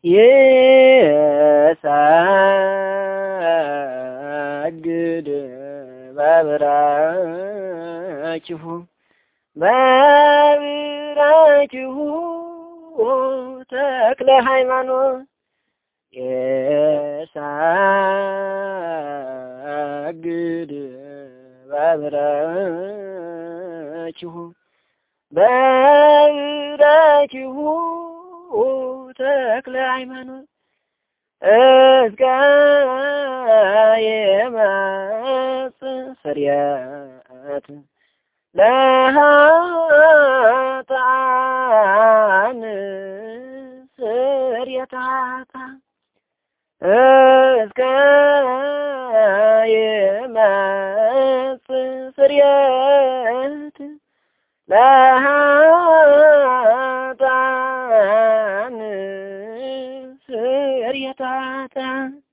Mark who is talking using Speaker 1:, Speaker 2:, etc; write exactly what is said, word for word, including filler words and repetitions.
Speaker 1: የሳግድ በብራችሁ በብራችሁ ተክለ ሃይማኖት የሳግድ በብራችሁ በብራችሁ ተክለ ሃይማኖት እስከ የማጽፈሪያት ለኃጥአን ስርየታታ እስከ የማጽፈሪያት ለኃጥአን ስርየታታ